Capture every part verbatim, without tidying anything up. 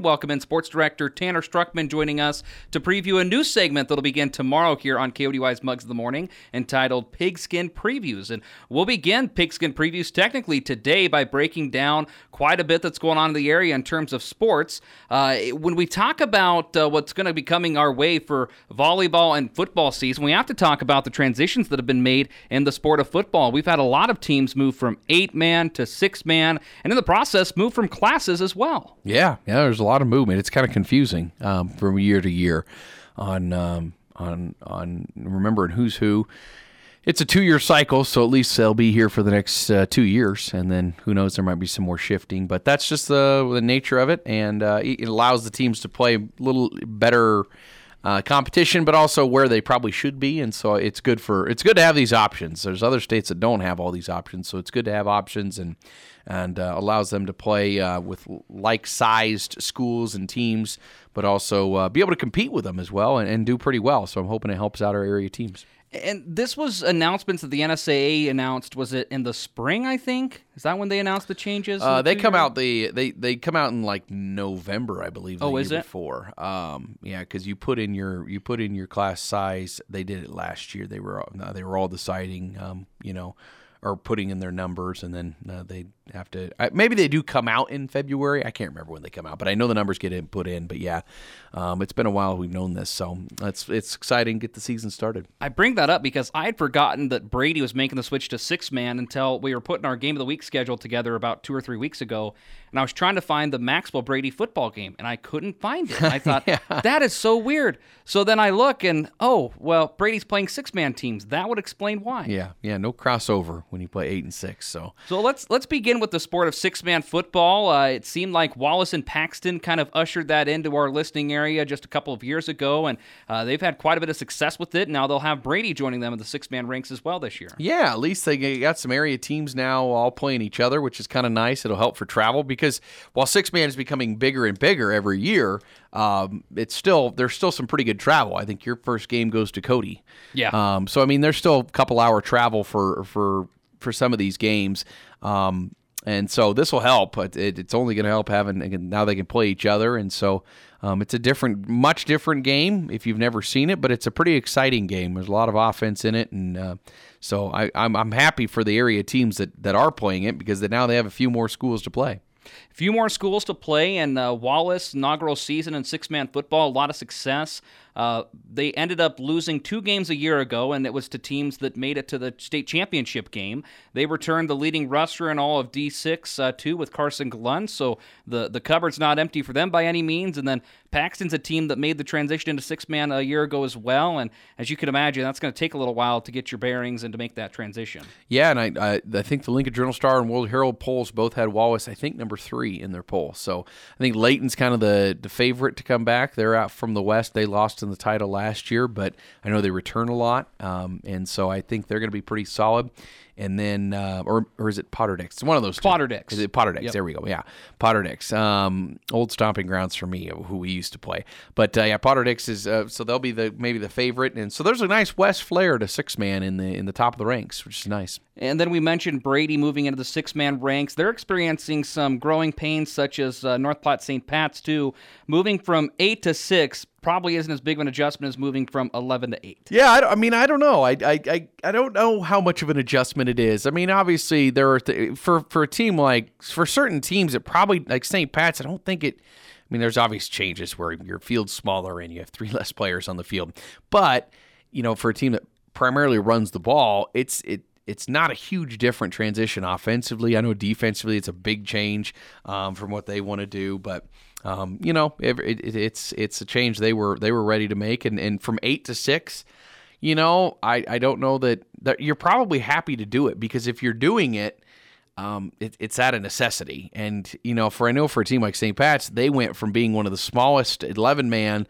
Welcome in Sports Director Tanner Struckman joining us to preview a new segment that'll begin tomorrow here on K O D Y's Mugs of the Morning entitled Pigskin Previews. And we'll begin Pigskin Previews technically today by breaking down quite a bit that's going on in the area in terms of sports. Uh, when we talk about uh, what's going to be coming our way for volleyball and football season, we have to talk about the transitions that have been made in the sport of football. We've had a lot of teams move from eight-man to six-man, and in the process, move from classes as well. Yeah, yeah, there's a lot of movement. It's kind of confusing um, from year to year on um, on on remembering who's who. It's a two-year cycle, so at least they'll be here for the next uh, two years, and then who knows, there might be some more shifting. But that's just the, the nature of it, and uh, it allows the teams to play a little better uh, competition, but also where they probably should be. And so it's good for it's good to have these options. There's other states that don't have all these options, so it's good to have options and and uh, allows them to play uh, with like-sized schools and teams, but also uh, be able to compete with them as well and, and do pretty well. So I'm hoping it helps out our area teams. And this was announcements that the N S A A announced. Was it in the spring, I think? Is that when they announced the changes? Uh, the they come out the they, they come out in like November, I believe. The oh, year is it? Before, um, yeah, because you put in your you put in your class size. They did it last year. They were no, they were all deciding, um, you know, or putting in their numbers, and then uh, they have to. Uh, maybe they do come out in February. I can't remember when they come out, but I know the numbers get in, put in. But yeah, um, it's been a while we've known this, so it's it's exciting. Get the season started. I bring that up because I had forgotten that Brady was making the switch to six man until we were putting our game of the week schedule together about two or three weeks ago, and I was trying to find the Maxwell Brady football game, and I couldn't find it. I thought yeah. that is so weird. So then I look, and oh well, Brady's playing six man teams. That would explain why. Yeah, yeah, no crossover when you play eight and six. So so let's let's begin with the sport of six man football. Uh, it seemed like Wallace and Paxton kind of ushered that into our listening area just a couple of years ago, and uh, they've had quite a bit of success with it. Now they'll have Brady joining them in the six man ranks as well this year. Yeah, at least they got some area teams now all playing each other, which is kind of nice. It'll help for travel because while six man is becoming bigger and bigger every year, um, it's still there's still some pretty good travel. I think your first game goes to Cody. Yeah. Um, so I mean, there's still a couple hour travel for for for some of these games. Um, And so this will help. It, it's only going to help having now they can play each other, and so um, it's a different, much different game if you've never seen it. But it's a pretty exciting game. There's a lot of offense in it, and uh, so I, I'm I'm happy for the area teams that, that are playing it because now they have a few more schools to play. A few more schools to play, and uh, Wallace inaugural season in six man football, a lot of success. Uh, they ended up losing two games a year ago, and it was to teams that made it to the state championship game. They returned the leading rusher in all of D six, uh, too, with Carson Glunn, so the, the cupboard's not empty for them by any means. And then Paxton's a team that made the transition into six-man a year ago as well, and as you can imagine, that's going to take a little while to get your bearings and to make that transition. Yeah, and I I, I think the Lincoln Journal-Star and World Herald polls both had Wallace, I think, number three in their poll. So I think Layton's kind of the, the favorite to come back. They're out from the West. They lost in the title last year, but I know they return a lot, um, and so I think they're going to be pretty solid. And then, uh, or or is it Potter Dix? It's one of those two. Potter Dix. Is it Potter Dix? Yep. There we go. Yeah, Potter Dix. Um, old stomping grounds for me, who we used to play. But uh, yeah, Potter Dix is uh, so they'll be the maybe the favorite, and so there's a nice West flair to six man in the in the top of the ranks, which is nice. And then we mentioned Brady moving into the six-man ranks. They're experiencing some growing pains, such as uh, North Platte Saint Pat's, too. Moving from eight to six probably isn't as big of an adjustment as moving from eleven to eight. Yeah, I, I mean, I don't know. I, I I I don't know how much of an adjustment it is. I mean, obviously, there are th- for for a team like for certain teams, it probably like Saint Pat's. I don't think it. I mean, there's obvious changes where your field's smaller and you have three less players on the field. But you know, for a team that primarily runs the ball, it's it. It's not a huge different transition offensively. I know defensively it's a big change um, from what they want to do, but um, you know it, it, it's it's a change they were they were ready to make. And, and from eight to six, you know, I, I don't know that, that you're probably happy to do it because if you're doing it, um, it, it's out of necessity. And you know, for I know for a team like Saint Pat's, they went from being one of the smallest eleven man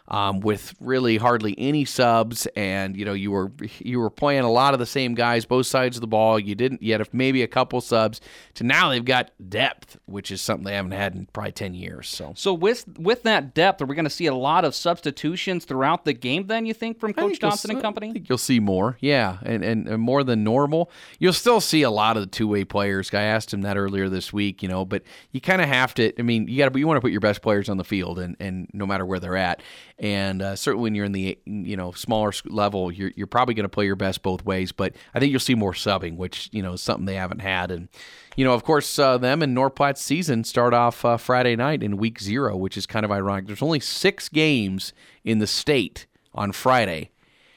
um, with really hardly any subs, and you know you were you were playing a lot of the same guys, both sides of the ball. You didn't yet have maybe a couple subs. To now they've got depth, which is something they haven't had in probably ten years. So, so with with that depth, are we going to see a lot of substitutions throughout the game? Then you think from Coach Johnson and company? I think you'll see more, yeah, and, and and more than normal. You'll still see a lot of the two-way players. I asked him that earlier this week, you know, but you kind of have to. I mean, you got to you want to put your best players on the field, and, and no matter where they're at, and uh, certainly when you're in the you know smaller level, you're you're probably going to play your best both ways. But I think you'll see more subbing, which you know is something they haven't had, and you know, of course, uh, them and North Platte's season start off uh, Friday night in week zero, which is kind of ironic. There's only six games in the state on Friday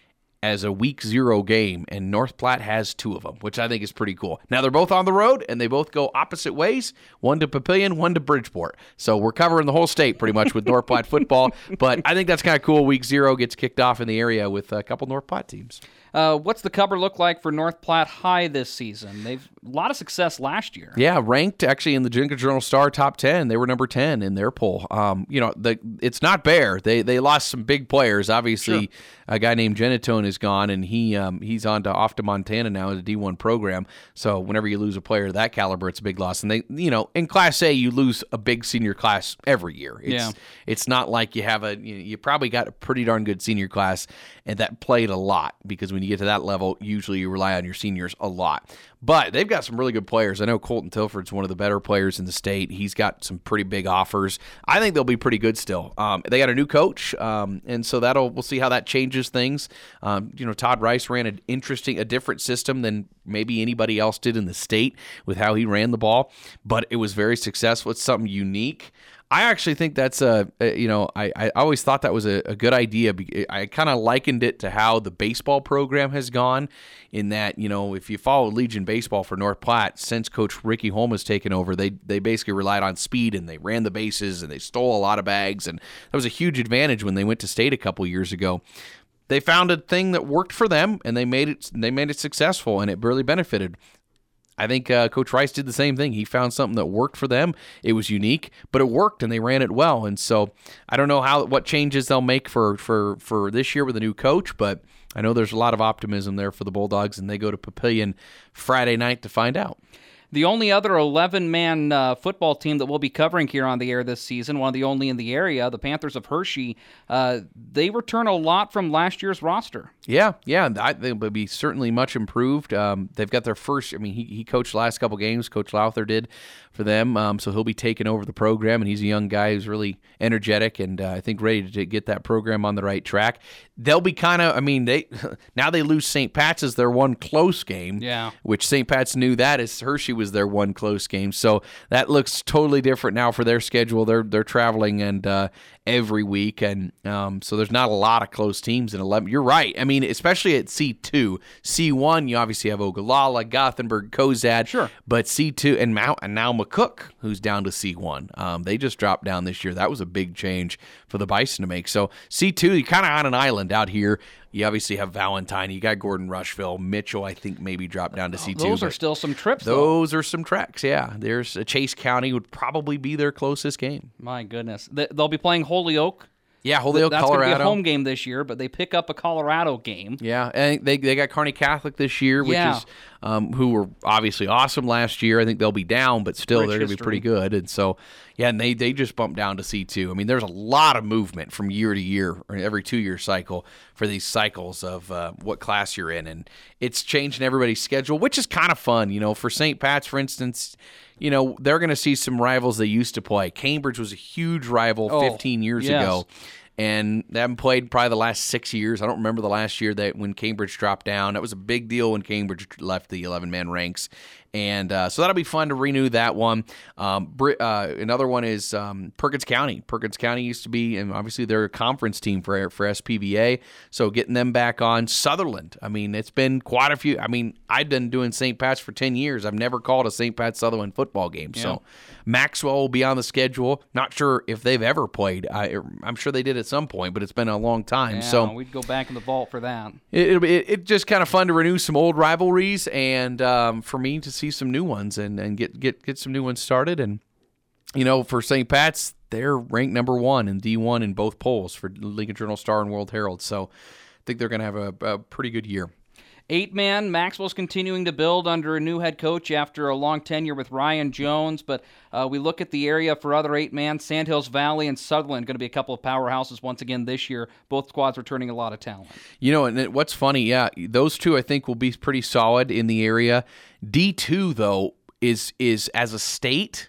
as a week zero game, and North Platte has two of them, which I think is pretty cool. Now, they're both on the road, and they both go opposite ways, one to Papillion, one to Bridgeport. So we're covering the whole state pretty much with North Platte football, but I think that's kind of cool. Week zero gets kicked off in the area with a couple North Platte teams. Uh, what's the cover look like for North Platte High this season? They've a lot of success last year. Yeah, ranked actually in the Jenkins Journal Star top ten. They were number ten in their poll. Um, you know, the, it's not bare. They they lost some big players. Obviously, sure. A guy named Genatone is gone, and he um, he's on to off to Montana now as a D one program. So whenever you lose a player of that caliber, it's a big loss. And they, you know, in Class A, you lose a big senior class every year. It's, yeah. It's not like you have a you, know, you probably got a pretty darn good senior class, and that played a lot because when you get to that level, usually you rely on your seniors a lot. But they've got some really good players. I know Colton Tilford's one of the better players in the state. He's got some pretty big offers. I think they'll be pretty good still. Um, they got a new coach, um, and so that'll we'll see how that changes things. Um, you know, Todd Rice ran an interesting, a different system than maybe anybody else did in the state with how he ran the ball, but it was very successful. It's something unique. I actually think that's a, a you know, I, I always thought that was a, a good idea. I kind of likened it to how the baseball program has gone in that, you know, if you follow Legion Baseball for North Platte, since Coach Ricky Holm has taken over, they they basically relied on speed and they ran the bases and they stole a lot of bags. And that was a huge advantage when they went to state a couple years ago. They found a thing that worked for them and they made it, they made it successful and it really benefited. I think uh, Coach Rice did the same thing. He found something that worked for them. It was unique, but it worked, and they ran it well. And so I don't know how what changes they'll make for, for, for this year with a new coach, but I know there's a lot of optimism there for the Bulldogs, and they go to Papillion Friday night to find out. The only other eleven-man uh, football team that we'll be covering here on the air this season, one of the only in the area, the Panthers of Hershey, uh, they return a lot from last year's roster. Yeah, yeah, I, they'll be certainly much improved. Um, they've got their first, I mean, he, he coached the last couple games, Coach Lowther did for them, um, so he'll be taking over the program, and he's a young guy who's really energetic and uh, I think ready to get that program on the right track. They'll be kind of, I mean, they now they lose Saint Pat's as their one close game, yeah. which Saint Pat's knew that as Hershey was their one close game, so that looks totally different now for their schedule. They're they're traveling and uh, every week, and um, so there's not a lot of close teams in eleven. You're right. I mean, especially at C two, C one, you obviously have Ogallala, Gothenburg, Cozad, sure, but C two and now and now McCook, who's down to C one. Um, they just dropped down this year. That was a big change for the Bison to make. So C two, you're kind of on an island out here. You obviously have Valentine. You got Gordon Rushville. Mitchell, I think, maybe dropped down to C two. Those are still some trips, Those though. are some treks, yeah. There's uh, Chase County would probably be their closest game. My goodness. They'll be playing Holyoke. Yeah, Holyoke, That's Colorado. That's going to be a home game this year, but they pick up a Colorado game. Yeah, and they they got Kearney Catholic this year, which yeah. is um, who were obviously awesome last year. I think they'll be down, but still Rich they're going to be pretty good. And so, yeah, and they, they just bumped down to C two. I mean, there's a lot of movement from year to year, or every two-year cycle for these cycles of uh, what class you're in. And it's changing everybody's schedule, which is kind of fun. You know, for Saint Pat's, for instance, you know, they're going to see some rivals they used to play. Cambridge was a huge rival oh, fifteen years yes. ago. And they haven't played probably the last six years. I don't remember the last year that when Cambridge dropped down. That was a big deal when Cambridge left the eleven-man ranks. And uh, so that'll be fun to renew that one. Um, uh, another one is um, Perkins County. Perkins County used to be, and obviously they're a conference team for for S P V A. So getting them back on. Sutherland. I mean, it's been quite a few. I mean, I've been doing Saint Pat's for ten years. I've never called a Saint Pat's Sutherland football game. Yeah. So Maxwell will be on the schedule. Not sure if they've ever played. I, I'm sure they did at some point, but it's been a long time. Yeah, so we'd go back in the vault for that. It, it'll be it, it just kind of fun to renew some old rivalries, and um, for me to see some new ones and, and get, get get some new ones started. And you know, for Saint Pat's, they're ranked number one in D one in both polls for Lincoln Journal-Star and World Herald. So I think they're going to have a, a pretty good year. Eight-man, Maxwell's continuing to build under a new head coach after a long tenure with Ryan Jones, but uh, we look at the area for other eight-man. Sandhills Valley and Sutherland going to be a couple of powerhouses once again this year. Both squads returning a lot of talent. You know, and it, what's funny, yeah, those two I think will be pretty solid in the area. D two, though, is is as a state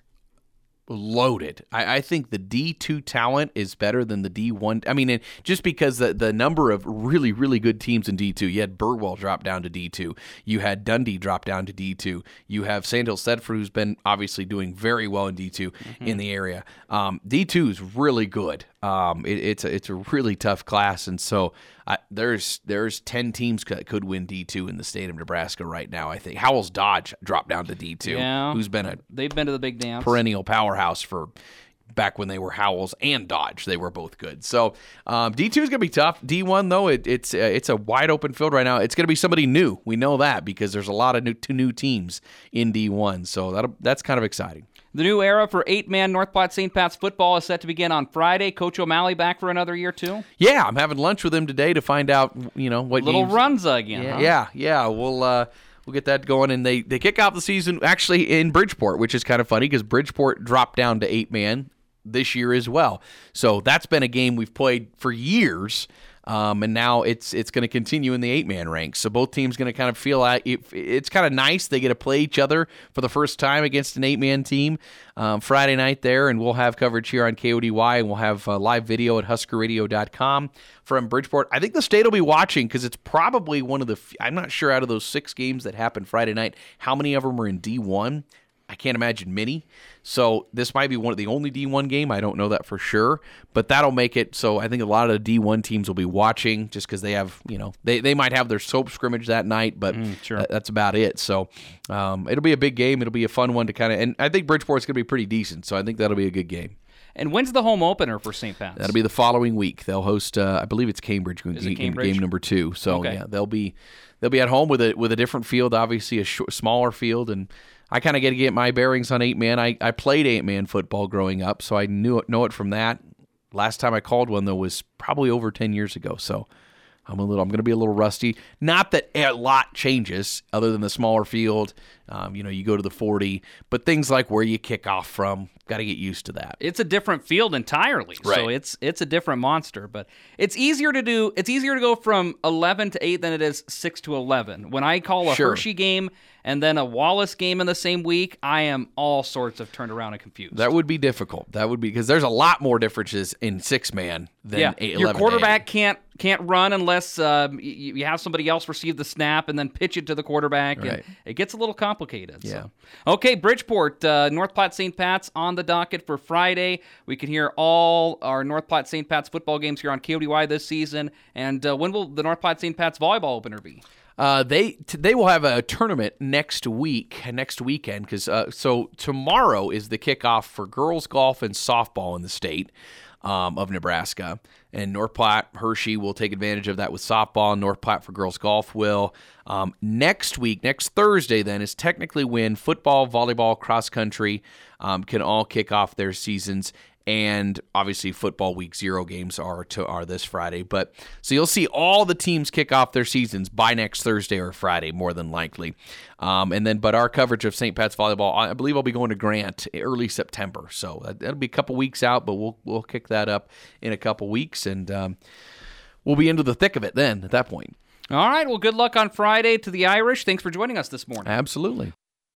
loaded. I, I think the D two talent is better than the D one. I mean, and just because the, the number of really, really good teams in D two. You had Burwell drop down to D two. You had Dundee drop down to D two. You have Sandhills Thedford, who's been obviously doing very well in D two mm-hmm. in the area. Um, D two is really good. Um, it, it's a, it's a really tough class, and so I, there's there's ten teams that could win D two in the state of Nebraska right now. I think Howells Dodge dropped down to D two, yeah, who's been a they've been to the big dance, perennial powerhouse for back when they were Howells and Dodge. They were both good. So um, D two is going to be tough. D one though, it, it's uh, it's a wide open field right now. It's going to be somebody new. We know that because there's a lot of new two new teams in D one. So that that's kind of exciting. The new era for eight-man North Platte Saint Pat's football is set to begin on Friday. Coach O'Malley back for another year, too? Yeah, I'm having lunch with him today to find out, you know, what Little games. Runza again, Yeah, huh? yeah, yeah. We'll, uh, we'll get that going. And they, they kick off the season actually in Bridgeport, which is kind of funny because Bridgeport dropped down to eight-man this year as well. So that's been a game we've played for years. Um, and now it's it's going to continue in the eight-man ranks. So both teams going to kind of feel like it, it's kind of nice. They get to play each other for the first time against an eight-man team um, Friday night there, and we'll have coverage here on K O D Y, and we'll have uh, live video at husker radio dot com from Bridgeport. I think the state will be watching because it's probably one of the – I'm not sure out of those six games that happened Friday night, how many of them are in D one. I can't imagine many. So this might be one of the only D one game. I don't know that for sure, but that'll make it so I think a lot of the D one teams will be watching just because they have, you know, they, they might have their soap scrimmage that night, but mm, sure. that, that's about it. So um, it'll be a big game. It'll be a fun one to kind of, and I think Bridgeport's going to be pretty decent, so I think that'll be a good game. And when's the home opener for Saint Pat's? That'll be the following week. They'll host, uh, I believe it's Cambridge, Is game, it Cambridge? game number two. So okay. yeah, they'll be they'll be at home with a with a different field, obviously a sh- smaller field, and I kind of get to get my bearings on eight-man. I, I played eight-man football growing up, so I knew it, know it from that. Last time I called one, though, was probably over ten years ago, so I'm a little. I'm going to be a little rusty. Not that a lot changes other than the smaller field. Um, you know, you go to the forty, but things like where you kick off from, got to get used to that. It's a different field entirely, right. So it's it's a different monster. But it's easier to do. It's easier to go from eleven to eight than it is six to eleven. When I call a Sure. Hershey game and then a Wallace game in the same week, I am all sorts of turned around and confused. That would be difficult. That would be because there's a lot more differences in six man than yeah. eight, Your eleven quarterback can't can't run unless uh, you, you have somebody else receive the snap and then pitch it to the quarterback. Right. And it gets a little complicated. Yeah. So. Okay, Bridgeport, uh, North Platte Saint Pat's on the docket for Friday. We can hear all our North Platte Saint Pat's football games here on K O D Y this season. And uh, when will the North Platte Saint Pat's volleyball opener be? Uh, they t- they will have a tournament next week, next weekend, because uh, so tomorrow is the kickoff for girls golf and softball in the state um, of Nebraska, and North Platte Hershey will take advantage of that with softball. And North Platte for girls golf will. Um, next week, next Thursday, then is technically when football, volleyball, cross country um, can all kick off their seasons. And obviously, football week zero games are to are this Friday. But so you'll see all the teams kick off their seasons by next Thursday or Friday, more than likely. Um, and then, but our coverage of Saint Pat's volleyball, I believe I'll be going to Grant early September. So that'll be a couple weeks out, but we'll we'll kick that up in a couple weeks, and um, we'll be into the thick of it then. At that point. All right. Well, good luck on Friday to the Irish. Thanks for joining us this morning. Absolutely.